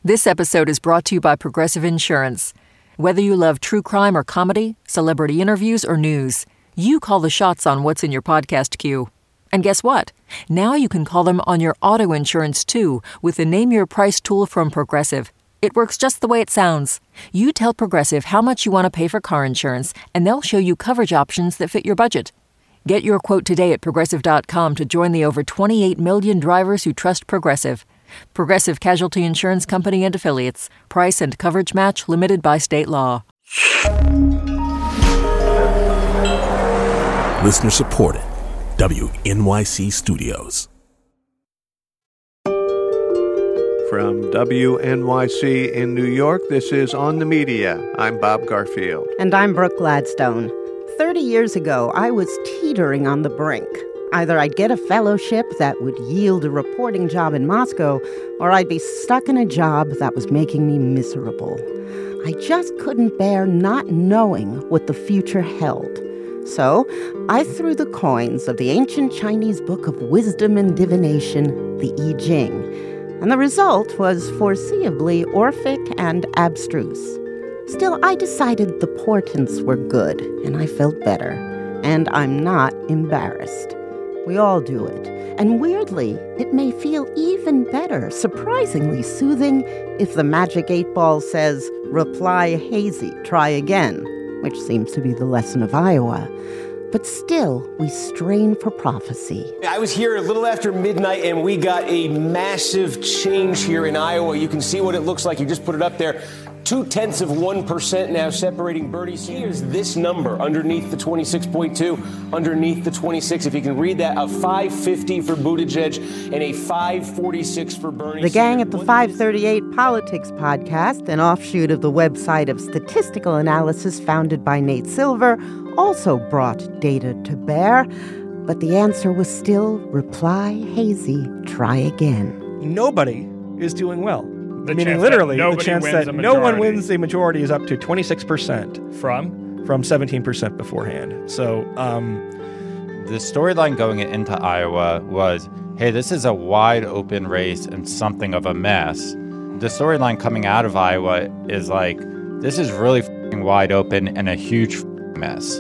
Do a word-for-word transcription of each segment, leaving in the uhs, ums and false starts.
This episode is brought to you by Progressive Insurance. Whether you love true crime or comedy, celebrity interviews or news, you call the shots on what's in your podcast queue. And guess what? Now you can call them on your auto insurance too with the Name Your Price tool from Progressive. It works just the way it sounds. You tell Progressive how much you want to pay for car insurance, and they'll show you coverage options that fit your budget. Get your quote today at Progressive dot com to join the over twenty-eight million drivers who trust Progressive. Progressive Casualty Insurance Company and Affiliates. Price and coverage match limited by state law. Listener supported. W N Y C Studios. From W N Y C in New York, this is On the Media. I'm Bob Garfield. And I'm Brooke Gladstone. Thirty years ago, I was teetering on the brink. Either I'd get a fellowship that would yield a reporting job in Moscow, or I'd be stuck in a job that was making me miserable. I just couldn't bear not knowing what the future held. So I threw the coins of the ancient Chinese book of wisdom and divination, the I Ching, and the result was foreseeably Orphic and abstruse. Still, I decided the portents were good, and I felt better. And I'm not embarrassed. We all do it. And weirdly, it may feel even better, surprisingly soothing, if the magic eight ball says, reply hazy, try again, which seems to be the lesson of Iowa. But still, we strain for prophecy. I was here a little after midnight, and we got a massive change here in Iowa. You can see what it looks like. You just put it up there. Two-tenths of one percent now separating Bernie. Here's this number underneath the twenty-six point two, underneath the twenty-six. If you can read that, a five fifty for Buttigieg and a five forty-six for Bernie. The gang at the five thirty-eight Politics podcast, an offshoot of the website of statistical analysis founded by Nate Silver, also brought data to bear. But the answer was still reply hazy, try again. Nobody is doing well. The Meaning literally, the chance that no one wins wins a majority is up to twenty-six percent. From? From seventeen percent beforehand. So, um... the storyline going into Iowa was, hey, this is a wide open race and something of a mess. The storyline coming out of Iowa is like, this is really f***ing wide open and a huge f***ing mess.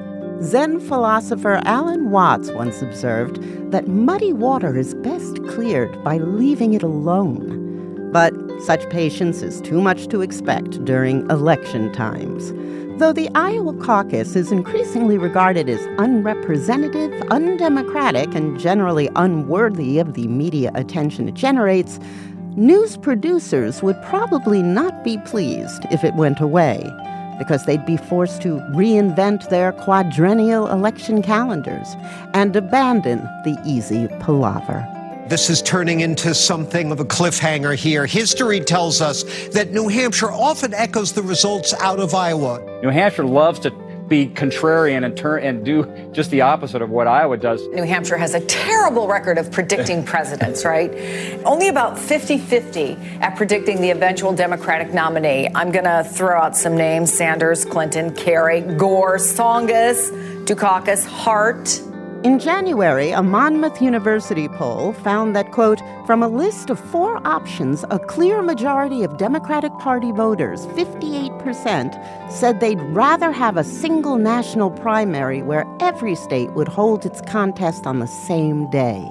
Zen philosopher Alan Watts once observed that muddy water is best cleared by leaving it alone. But such patience is too much to expect during election times. Though the Iowa caucus is increasingly regarded as unrepresentative, undemocratic, and generally unworthy of the media attention it generates, news producers would probably not be pleased if it went away, because they'd be forced to reinvent their quadrennial election calendars and abandon the easy palaver. This is turning into something of a cliffhanger here. History tells us that New Hampshire often echoes the results out of Iowa. New Hampshire loves to be contrarian and turn and do just the opposite of what Iowa does. New Hampshire has a terrible record of predicting presidents, right? Only about fifty-fifty at predicting the eventual Democratic nominee. I'm going to throw out some names: Sanders, Clinton, Kerry, Gore, Tsongas, Dukakis, Hart. In January, a Monmouth University poll found that, quote, from a list of four options, a clear majority of Democratic Party voters, fifty-eight percent, said they'd rather have a single national primary where every state would hold its contest on the same day.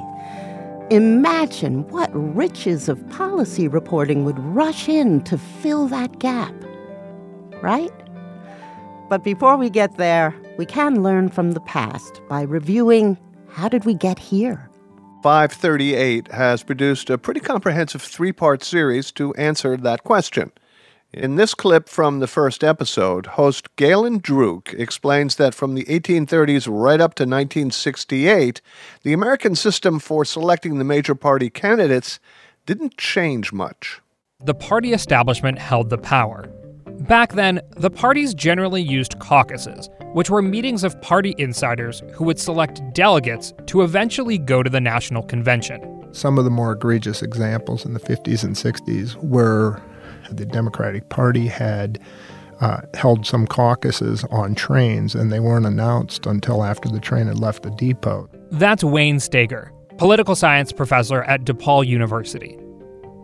Imagine what riches of policy reporting would rush in to fill that gap, right? But before we get there, we can learn from the past by reviewing how did we get here? five thirty-eight has produced a pretty comprehensive three-part series to answer that question. In this clip from the first episode, host Galen Druke explains that from the eighteen thirties right up to nineteen sixty-eight, the American system for selecting the major party candidates didn't change much. The party establishment held the power. Back then, the parties generally used caucuses, which were meetings of party insiders who would select delegates to eventually go to the national convention. Some of the more egregious examples in the fifties and sixties were the Democratic Party had uh, held some caucuses on trains, and they weren't announced until after the train had left the depot. That's Wayne Steger, political science professor at DePaul University.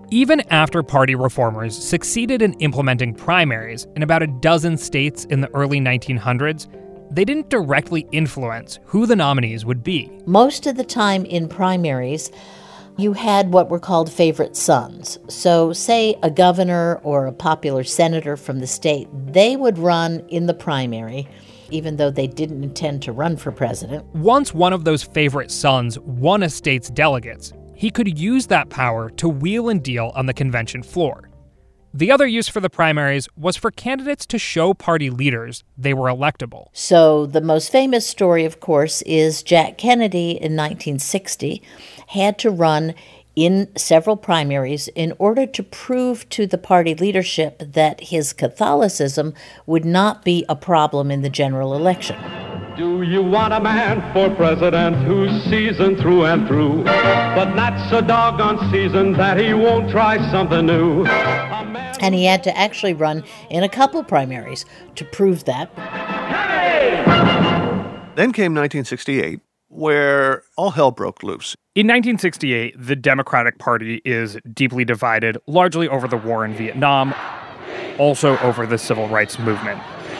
Even after party reformers succeeded in implementing primaries in about a dozen states in the early nineteen hundreds, they didn't directly influence who the nominees would be. Most of the time in primaries, you had what were called favorite sons. So say a governor or a popular senator from the state, they would run in the primary, even though they didn't intend to run for president. Once one of those favorite sons won a state's delegates, he could use that power to wheel and deal on the convention floor. The other use for the primaries was for candidates to show party leaders they were electable. So the most famous story, of course, is Jack Kennedy in nineteen sixty had to run in several primaries in order to prove to the party leadership that his Catholicism would not be a problem in the general election. Do you want a man for president who's seasoned through and through, but not so doggone seasoned that he won't try something new? And he had to actually run in a couple primaries to prove that. Hey! Then came nineteen sixty-eight, where all hell broke loose. In nineteen sixty-eight, the Democratic Party is deeply divided, largely over the war in Vietnam, also over the civil rights movement.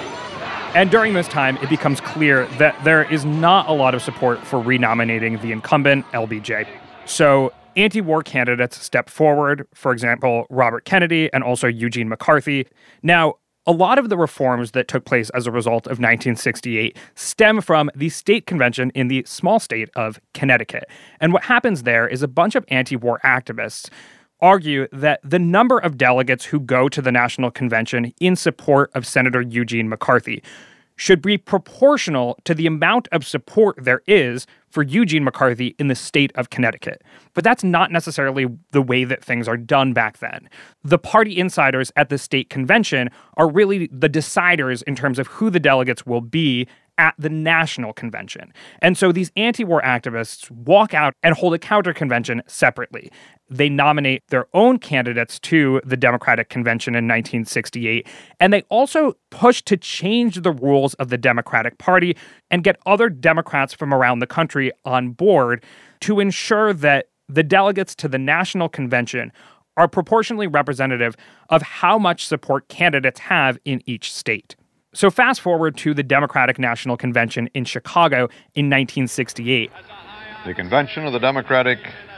And during this time, it becomes clear that there is not a lot of support for renominating the incumbent, L B J. So anti-war candidates step forward, for example, Robert Kennedy and also Eugene McCarthy. Now, a lot of the reforms that took place as a result of nineteen sixty-eight stem from the state convention in the small state of Connecticut. And what happens there is a bunch of anti-war activists argue that the number of delegates who go to the National Convention in support of Senator Eugene McCarthy should be proportional to the amount of support there is for Eugene McCarthy in the state of Connecticut. But that's not necessarily the way that things are done back then. The party insiders at the state convention are really the deciders in terms of who the delegates will be at the national convention. And so these anti-war activists walk out and hold a counter-convention separately. They nominate their own candidates to the Democratic Convention in nineteen sixty-eight, and they also push to change the rules of the Democratic Party and get other Democrats from around the country on board to ensure that the delegates to the National Convention are proportionally representative of how much support candidates have in each state. So fast forward to the Democratic National Convention in Chicago in nineteen sixty-eight. The convention of the Democratic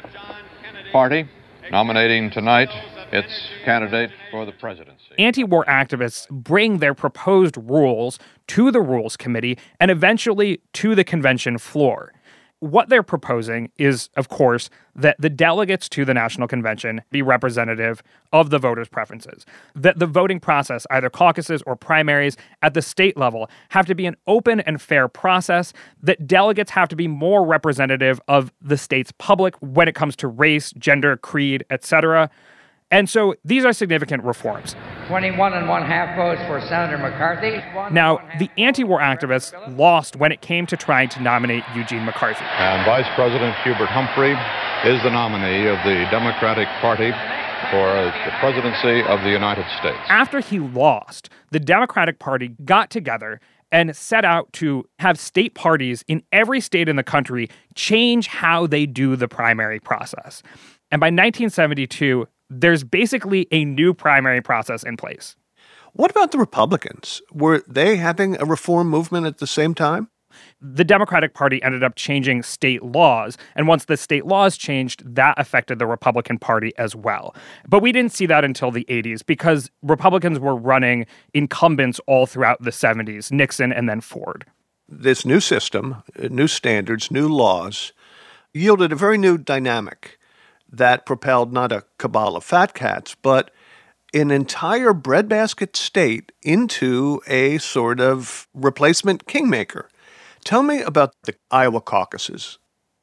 Party nominating tonight its candidate for the presidency. Anti-war activists bring their proposed rules to the Rules Committee and eventually to the convention floor. What they're proposing is, of course, that the delegates to the National Convention be representative of the voters' preferences, that the voting process, either caucuses or primaries at the state level, have to be an open and fair process, that delegates have to be more representative of the state's public when it comes to race, gender, creed, et cetera. And so these are significant reforms. twenty-one and one half votes for Senator McCarthy. Now, the anti-war activists lost when it came to trying to nominate Eugene McCarthy. And Vice President Hubert Humphrey is the nominee of the Democratic Party for the presidency of the United States. After he lost, the Democratic Party got together and set out to have state parties in every state in the country change how they do the primary process. And by nineteen seventy-two, there's basically a new primary process in place. What about the Republicans? Were they having a reform movement at the same time? The Democratic Party ended up changing state laws, and once the state laws changed, that affected the Republican Party as well. But we didn't see that until the eighties because Republicans were running incumbents all throughout the seventies, Nixon and then Ford. This new system, new standards, new laws, yielded a very new dynamic that propelled not a cabal of fat cats, but an entire breadbasket state into a sort of replacement kingmaker. Tell me about the Iowa caucuses.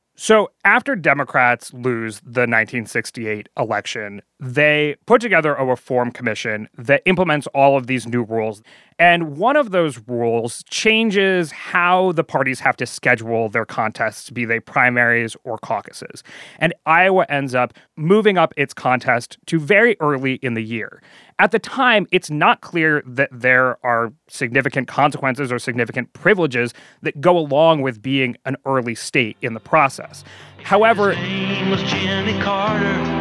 So after Democrats lose the nineteen sixty-eight election, they put together a reform commission that implements all of these new rules. And one of those rules changes how the parties have to schedule their contests, be they primaries or caucuses. And Iowa ends up moving up its contest to very early in the year. At the time, it's not clear that there are significant consequences or significant privileges that go along with being an early state in the process. However, his name was Jimmy Carter,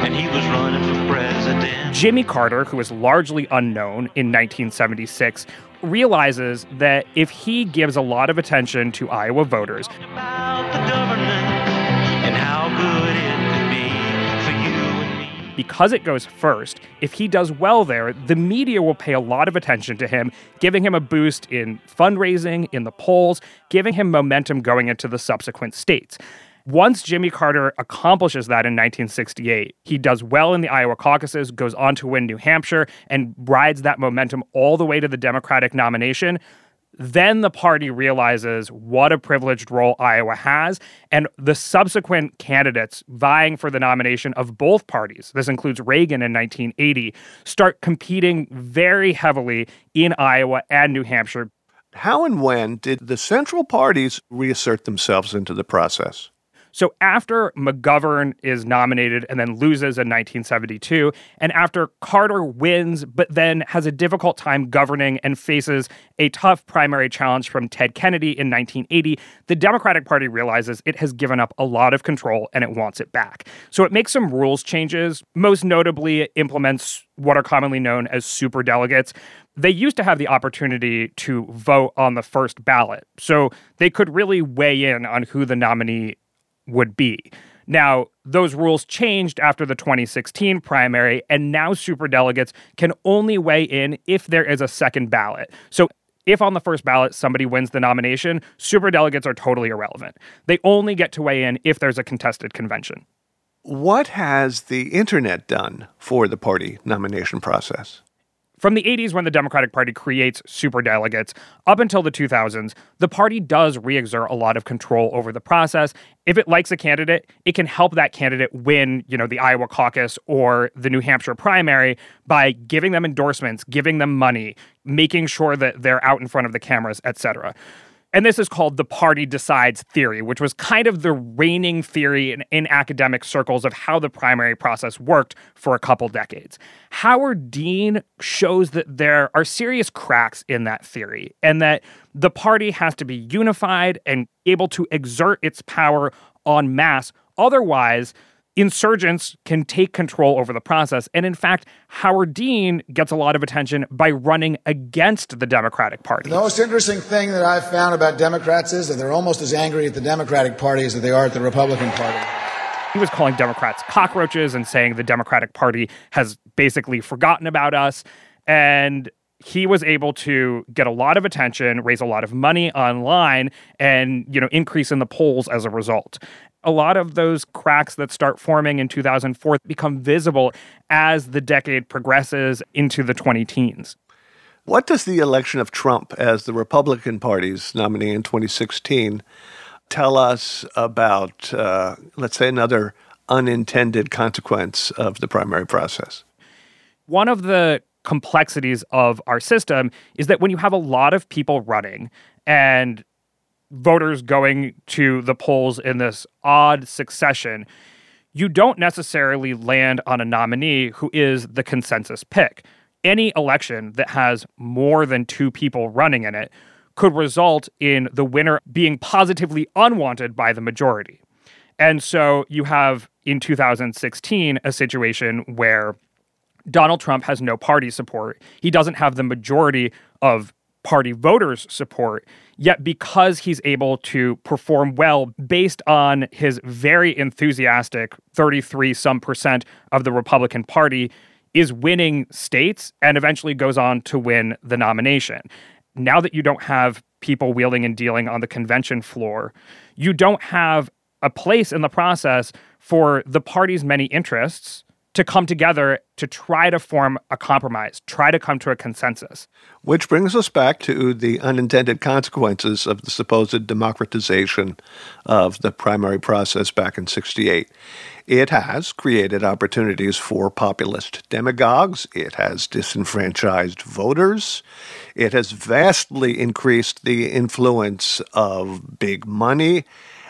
when he was running for president. Jimmy Carter, who is largely unknown in nineteen seventy-six, realizes that if he gives a lot of attention to Iowa voters, About the government and how good it could be for you and me. because it goes first, if he does well there, the media will pay a lot of attention to him, giving him a boost in fundraising, in the polls, giving him momentum going into the subsequent states. Once Jimmy Carter accomplishes that in nineteen sixty-eight, he does well in the Iowa caucuses, goes on to win New Hampshire, and rides that momentum all the way to the Democratic nomination. Then the party realizes what a privileged role Iowa has, and the subsequent candidates vying for the nomination of both parties, this includes Reagan in nineteen eighty, start competing very heavily in Iowa and New Hampshire. How and when did the central parties reassert themselves into the process? So after McGovern is nominated and then loses in nineteen seventy-two, and after Carter wins but then has a difficult time governing and faces a tough primary challenge from Ted Kennedy in nineteen eighty, the Democratic Party realizes it has given up a lot of control and it wants it back. So it makes some rules changes. Most notably, it implements what are commonly known as superdelegates. They used to have the opportunity to vote on the first ballot, so they could really weigh in on who the nominee would be. Now, those rules changed after the twenty sixteen primary, and now superdelegates can only weigh in if there is a second ballot. So if on the first ballot somebody wins the nomination, superdelegates are totally irrelevant. They only get to weigh in if there's a contested convention. What has the internet done for the party nomination process? From the eighties, when the Democratic Party creates superdelegates, up until the two thousands, the party does re-exert a lot of control over the process. If it likes a candidate, it can help that candidate win, you know, the Iowa caucus or the New Hampshire primary by giving them endorsements, giving them money, making sure that they're out in front of the cameras, et cetera. And this is called the party decides theory, which was kind of the reigning theory in, in academic circles of how the primary process worked for a couple decades. Howard Dean shows that there are serious cracks in that theory and that the party has to be unified and able to exert its power en masse. Otherwise, insurgents can take control over the process. And in fact, Howard Dean gets a lot of attention by running against the Democratic Party. The most interesting thing that I've found about Democrats is that they're almost as angry at the Democratic Party as they are at the Republican Party. He was calling Democrats cockroaches and saying the Democratic Party has basically forgotten about us. And he was able to get a lot of attention, raise a lot of money online, and, you know, increase in the polls as a result. A lot of those cracks that start forming in two thousand four become visible as the decade progresses into the twenty teens. What does the election of Trump as the Republican Party's nominee in twenty sixteen tell us about, uh, let's say, another unintended consequence of the primary process? One of the complexities of our system is that when you have a lot of people running and voters going to the polls in this odd succession, you don't necessarily land on a nominee who is the consensus pick. Any election that has more than two people running in it could result in the winner being positively unwanted by the majority. And so you have, in two thousand sixteen, a situation where Donald Trump has no party support. He doesn't have the majority of party voters' support, yet because he's able to perform well based on his very enthusiastic thirty-three some percent of the Republican Party, is winning states and eventually goes on to win the nomination. Now that you don't have people wheeling and dealing on the convention floor, you don't have a place in the process for the party's many interests to come together to try to form a compromise, try to come to a consensus. Which brings us back to the unintended consequences of the supposed democratization of the primary process back in sixty-eight. It has created opportunities for populist demagogues. It has disenfranchised voters. It has vastly increased the influence of big money.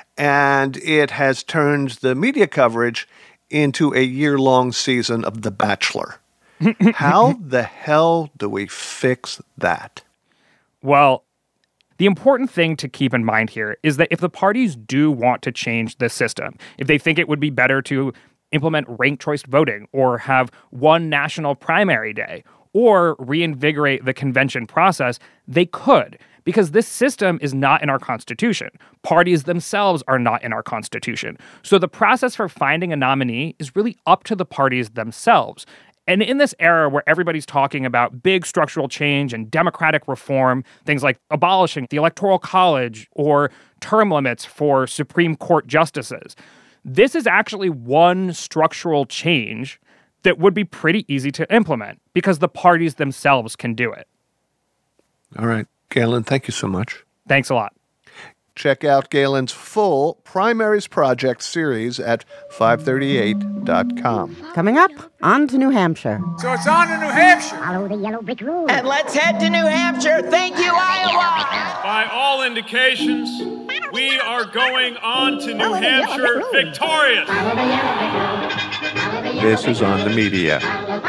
And it has turned the media coverage into a year-long season of The Bachelor. How the hell do we fix that? Well, the important thing to keep in mind here is that if the parties do want to change the system, if they think it would be better to implement ranked choice voting or have one national primary day or reinvigorate the convention process, they could, because this system is not in our Constitution. Parties themselves are not in our Constitution. So the process for finding a nominee is really up to the parties themselves. And in this era where everybody's talking about big structural change and democratic reform, things like abolishing the Electoral College or term limits for Supreme Court justices, this is actually one structural change that would be pretty easy to implement because the parties themselves can do it. All right. Galen, thank you so much. Thanks a lot. Check out Galen's full Primaries Project series at five thirty-eight dot com. Coming up, on to New Hampshire. So it's on to New Hampshire. Follow the yellow brick road. And let's head to New Hampshire. Thank you, Iowa. By all indications, we are going on to New Hampshire victorious. This is On the Media.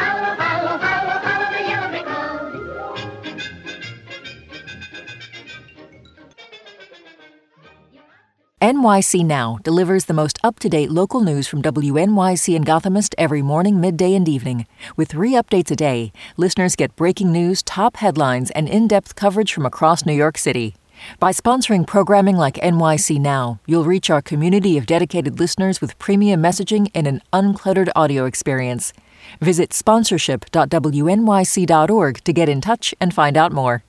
N Y C Now delivers the most up-to-date local news from W N Y C and Gothamist every morning, midday, and evening. With three updates a day, listeners get breaking news, top headlines, and in-depth coverage from across New York City. By sponsoring programming like N Y C Now, you'll reach our community of dedicated listeners with premium messaging and an uncluttered audio experience. Visit sponsorship dot w n y c dot org to get in touch and find out more.